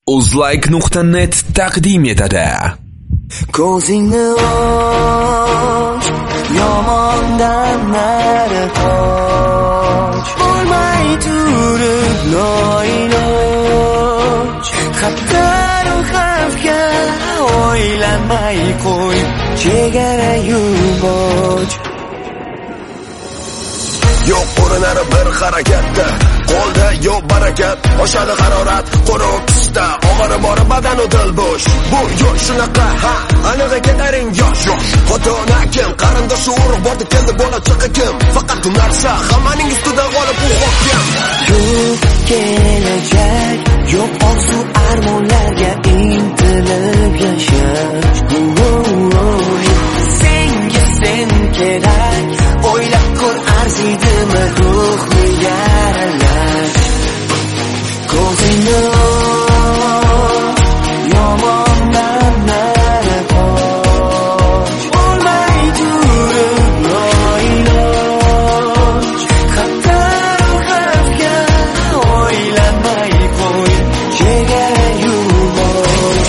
Uzlike.net taqdim etadi. Ko'zingni och, yomondan nari qoch. Bo'lmay turib noiloj, xatar-u xavfga o'ylanmay qo'y, chegara yuboch. Yo'q ko'rinar bir harakatda, qo'lda yo'q barakat, oshadi harorat, quruq pista, og'iri bor badan u dil bo'sh. Bu yo'l shunaqa, ha, aniq ketaring yosh. Xotona kim, qarindosh urug' bordi keldi bola chiqi kim? Faqat narsa hammaning ustidan g'olib u hokim. Yo'q kelajak, yo'q orzu armonlarga intilib yashash. Senga sen kerak, o'ylab ko'r arziydimi ruhni yaralash. Ko'zingni och, yomondan nari qoch. Bo'lmay turib noiloj, xatar-u xavfga o'ylanmay qo'y, chegara yuboch.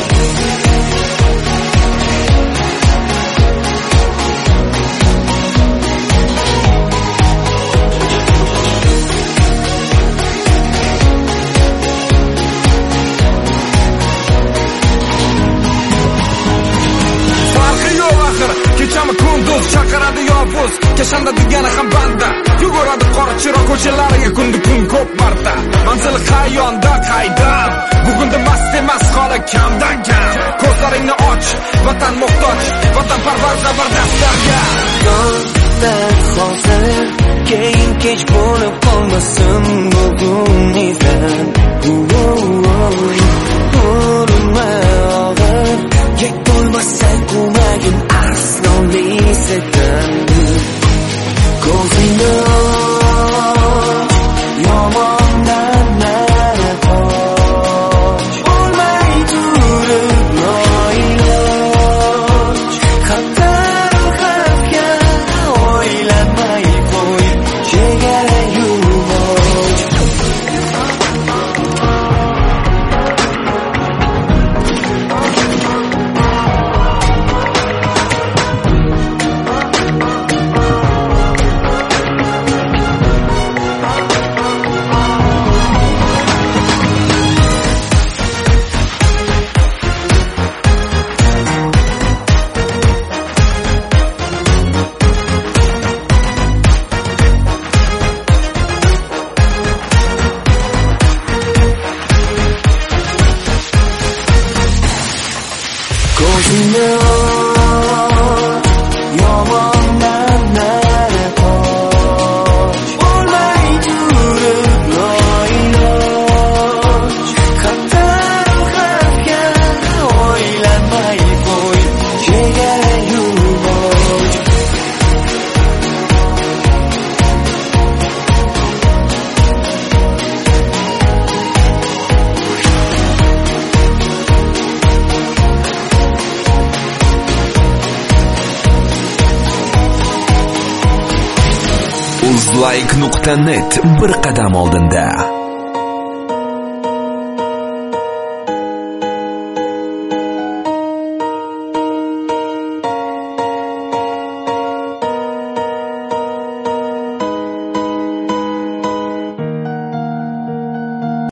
Kechami kunduz chaqiradi yovuz, kashanda degani ham banda. Yuguradi qora chiroq ko'chalariga kun ko'p marta. Manzil qayonda qaydan, bugunda mast emas holi kamdan kam. Ko'zlaringni och, vatan muhtoj, vatanparvar zabardastlarga. Yozdan hozir, keyin kech bo'lib qolmasin bugun izlan. Urinma og'ir, yek bo'lmasa ko'magin asnoli sedan. Ko'zingni och, yomondan nari qoch. Bo'lmay turib noiloj, xatar-u xavfga o'ylanmay qo'y, chegara yuboch. Ko'zingni och, yomondan nari qoch. Bo'lmay turib noiloj, xatar-u xavfga o'ylanmay qo'y, chegara yuboch. Uzlike.net bir qadam oldinda.